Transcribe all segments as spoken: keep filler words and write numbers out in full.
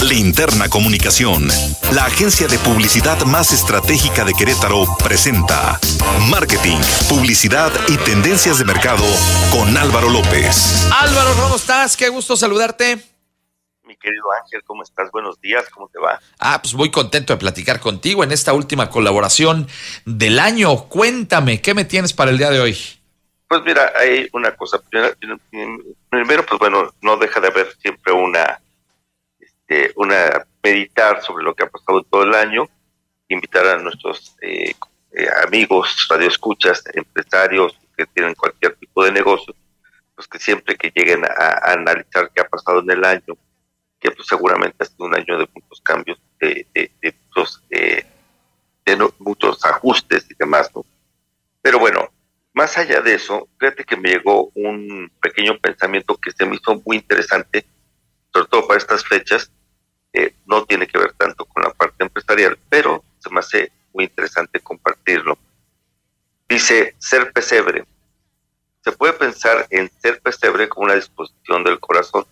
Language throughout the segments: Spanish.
Linterna Comunicación, la agencia de publicidad más estratégica de Querétaro, presenta Marketing, Publicidad y Tendencias de Mercado con Álvaro López. Álvaro, ¿cómo estás? Qué gusto saludarte. Mi querido Ángel, ¿cómo estás? Buenos días, ¿cómo te va? Ah, pues muy contento de platicar contigo en esta última colaboración del año. Cuéntame, ¿qué me tienes para el día de hoy? Pues mira, hay una cosa. Primero, pues bueno, no deja de haber siempre una, este, una meditar sobre lo que ha pasado todo el año, invitar a nuestros eh, eh, amigos, radioescuchas, empresarios que tienen cualquier tipo de negocio, pues que siempre que lleguen a, a analizar qué ha pasado en el año, que pues seguramente ha sido un año de muchos cambios, de, de, de, muchos, eh, de no, muchos ajustes y demás, ¿no? Pero bueno, más allá de eso, fíjate que me llegó un pequeño pensamiento que se me hizo muy interesante, sobre todo para estas fechas. Eh, no tiene que ver tanto con la parte empresarial, pero se me hace muy interesante compartirlo. Dice, ser pesebre. Se puede pensar en ser pesebre como una disposición del corazón.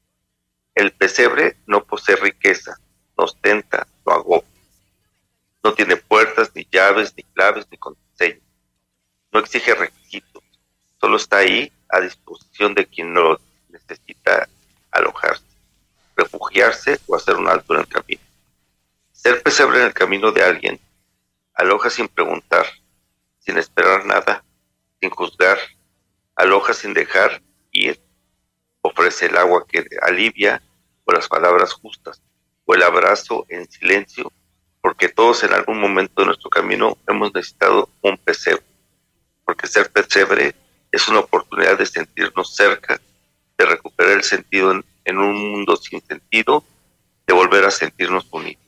El pesebre no posee riqueza, no ostenta, no agobia. No tiene puertas, ni llaves, ni claves, ni contraseñas. No exige requisitos, solo está ahí a disposición de quien lo necesita alojarse, refugiarse o hacer un alto en el camino. Ser pesebre en el camino de alguien, aloja sin preguntar, sin esperar nada, sin juzgar, aloja sin dejar ir, ofrece el agua que alivia o las palabras justas, o el abrazo en silencio, porque todos en algún momento de nuestro camino hemos necesitado un pesebre. Porque ser pesebre es una oportunidad de sentirnos cerca, de recuperar el sentido en, en un mundo sin sentido, de volver a sentirnos unidos.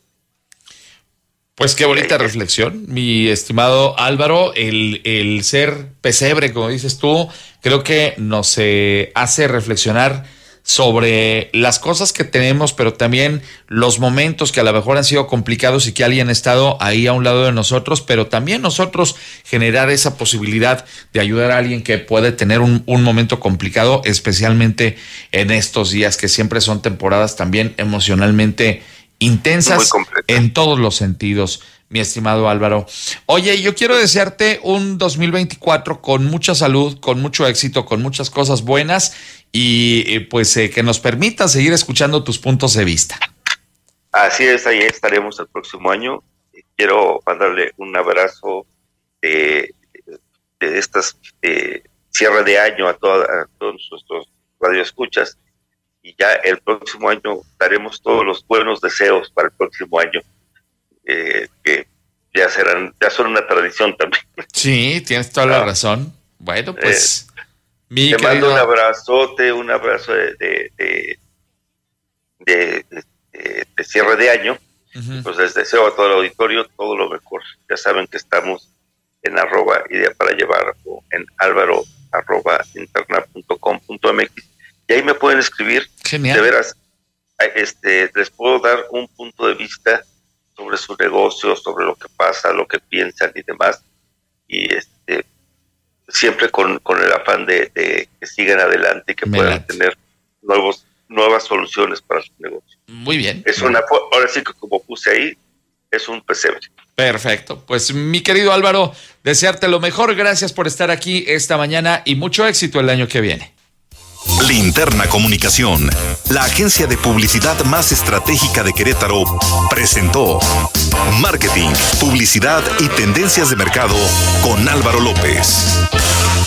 Pues qué bonita reflexión, mi estimado Álvaro. El, el ser pesebre, como dices tú, creo que nos eh, hace reflexionar sobre las cosas que tenemos, pero también los momentos que a lo mejor han sido complicados y que alguien ha estado ahí a un lado de nosotros, pero también nosotros generar esa posibilidad de ayudar a alguien que puede tener un, un momento complicado, especialmente en estos días que siempre son temporadas también emocionalmente intensas en todos los sentidos, mi estimado Álvaro. Oye, yo quiero desearte un dos mil veinticuatro con mucha salud, con mucho éxito, con muchas cosas buenas y pues eh, que nos permita seguir escuchando tus puntos de vista. Así es, ahí estaremos el próximo año. Quiero mandarle un abrazo de, de estas de cierre de año a, toda, a todos nuestros radioescuchas. Y ya el próximo año daremos todos los buenos deseos para el próximo año, eh, que ya serán, ya son una tradición también. Sí, tienes toda la razón. Bueno, pues eh, mi te querido... mando un abrazote, un abrazo de de, de, de, de, de cierre de año. Uh-huh. Pues les deseo a todo el auditorio todo lo mejor. Ya saben que estamos en arroba idea para llevar o en álvaro arroba interna punto com punto mx. Y ahí me pueden escribir. Genial. De veras, este, les puedo dar un punto de vista sobre su negocio, sobre lo que pasa, lo que piensan y demás. Y este, siempre con, con el afán de, de que sigan adelante y que me puedan late. tener nuevos, nuevas soluciones para su negocio. Muy bien. Es una, ahora sí que como puse ahí, es un pesebre. Perfecto. Pues mi querido Álvaro, desearte lo mejor. Gracias por estar aquí esta mañana y mucho éxito el año que viene. Linterna Comunicación, la agencia de publicidad más estratégica de Querétaro, presentó Marketing, Publicidad y Tendencias de Mercado con Álvaro López.